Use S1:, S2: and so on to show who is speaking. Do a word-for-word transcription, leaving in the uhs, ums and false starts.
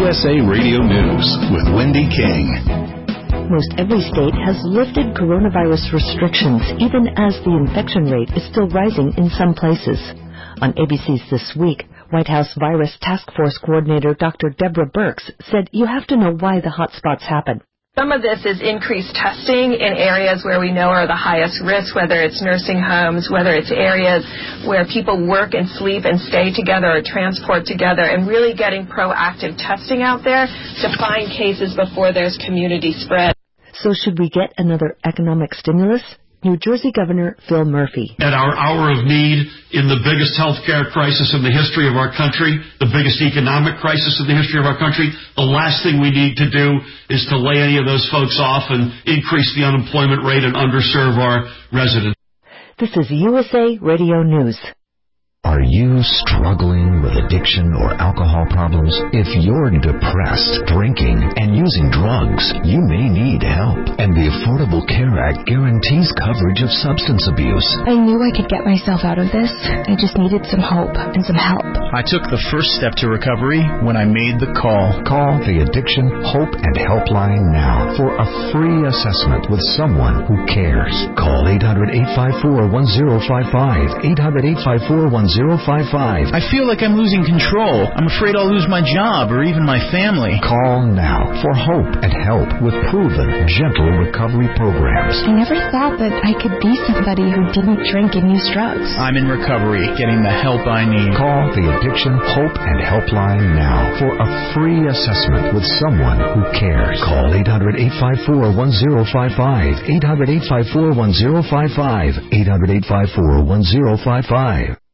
S1: S A Radio News with Wendy King.
S2: Most every state has lifted coronavirus restrictions, even as the infection rate is still rising in some places. On A B C's This Week, White House Virus Task Force Coordinator Doctor Deborah Birx said you have to know why the hotspots happen.
S3: Some of this is increased testing in areas where we know are the highest risk, whether it's nursing homes, whether it's areas where people work and sleep and stay together or transport together, and really getting proactive testing out there to find cases before there's community spread.
S2: So should we get another economic stimulus? New Jersey Governor Phil Murphy.
S4: At our hour of need, in the biggest healthcare crisis in the history of our country, the biggest economic crisis in the history of our country, the last thing we need to do is to lay any of those folks off and increase the unemployment rate and underserve our residents.
S2: This is U S A Radio News.
S5: Are you struggling with addiction or alcohol problems? If you're depressed, drinking, and using drugs, you may need help. And the Affordable Care Act guarantees coverage of substance abuse.
S6: I knew I could get myself out of this. I just needed some hope and some help.
S7: I took the first step to recovery when I made the call.
S5: Call the Addiction Hope and Helpline now for a free assessment with someone who cares. Call eight hundred, eight five four, one zero five five, eight hundred, eight five four, one zero five five.
S7: I feel like I'm losing control. I'm afraid I'll lose my job or even my family.
S5: Call now for hope and help with proven, gentle recovery programs.
S6: I never thought that I could be somebody who didn't drink and use drugs.
S7: I'm in recovery, getting the help I need.
S5: Call the Addiction Hope and Helpline now for a free assessment with someone who cares. Call eight hundred, eight five four, one zero five five, eight hundred, eight five four, one zero five five, eight hundred, eight five four, one zero five five.